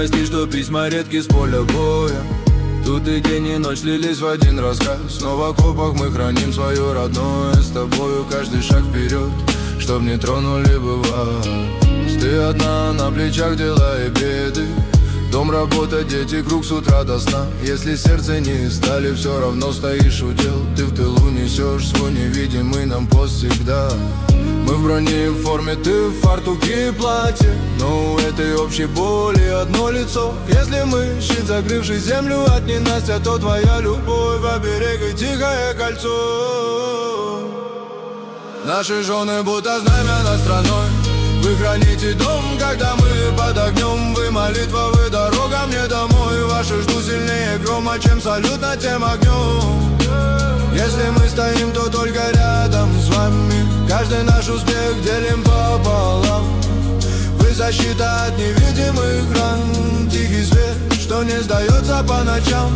прости, что письма редки с поля боя. Тут и день, и ночь слились в один рассказ. Снова в окопах мы храним свое родное. С тобою каждый шаг вперед, чтоб не тронули бы вас. Ты одна, на плечах дела и беды. Дом, работа, дети, круг с утра до сна. Если сердце не стали, все равно стоишь у дел. Ты в тылу несешь свой невидимый нам пост всегда. Мы в броне и в форме, ты в фартуке и платье. Но у этой общей боли одно лицо. Если мы, щит, закрывший землю от ненастья, то твоя любовь оберег и тихое кольцо. Наши жены будто знамя над страной. Вы храните дом, когда мы под огнем. Вы молитва, вы дорога мне домой. Ваши жду сильнее грома, чем салют над тем огнем. Если мы стоим, то только рядом с вами. Каждый наш успех делим пополам. Вы защита от невидимых ран. Тихий свет, что не сдается по ночам.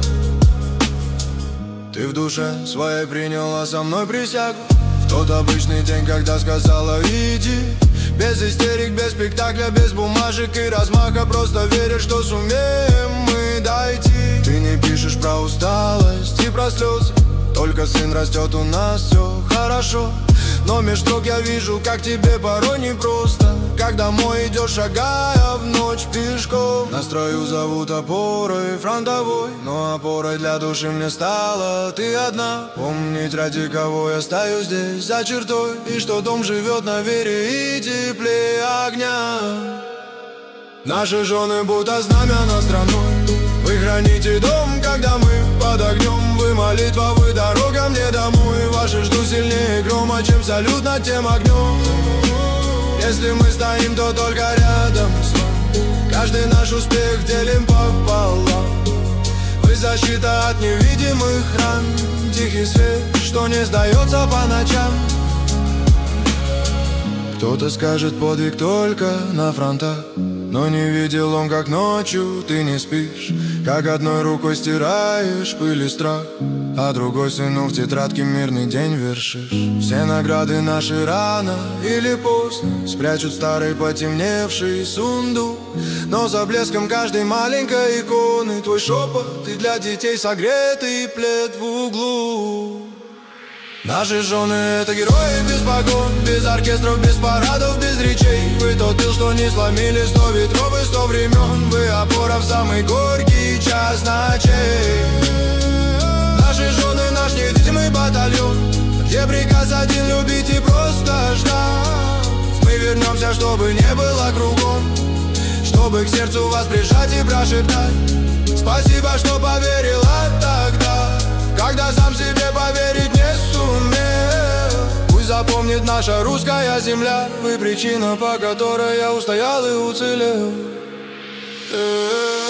Ты в душе своей приняла со мной присягу. В тот обычный день, когда сказала иди. Без истерик, без спектакля, без бумажек и размаха. Просто веришь, что сумеем мы дойти. Ты не пишешь про усталость и про слезы. Только сын растет, у нас все хорошо. Но меж строк я вижу, как тебе порой непросто. Как домой идешь, шагая в ночь пешком. На строю зовут опорой фронтовой. Но опорой для души мне стала ты одна. Помнить, ради кого я стою здесь за чертой. И что дом живет на вере и тепле огня. Наши жены будто знамя над страной. Вы храните дом, когда мы под огнем. Вы молитва, вы дорога мне домой. Ваши жду сильнее грома, чем салют над тем огнем. Если мы стоим, то только рядом с вами. Каждый наш успех делим пополам. Вы защита от невидимых ран. Тихий свет, что не сдается по ночам. Кто-то скажет подвиг только на фронтах. Но не видел он, как ночью ты не спишь. Как одной рукой стираешь пыль и страх, а другой сыну в тетрадке мирный день вершишь. Все награды наши рано или поздно спрячут старый потемневший сундук. Но за блеском каждой маленькой иконы твой шепот и для детей согретый плед в углу. Наши жены — это герои без погон, без оркестров, без парадов, без речей. Вы тот тыл, что не сломили 100 ветров и 100 времен. Вы опора в самый горький час ночей. Наши жены — наш невидимый батальон, где приказ один — любить и просто ждать. Мы вернемся, чтобы не было кругом, чтобы к сердцу вас прижать и прошептать. Спасибо, что поверила тогда, когда сам себе поверить не сумел. Пусть запомнит наша русская земля. Вы причина, по которой я устоял и уцелел.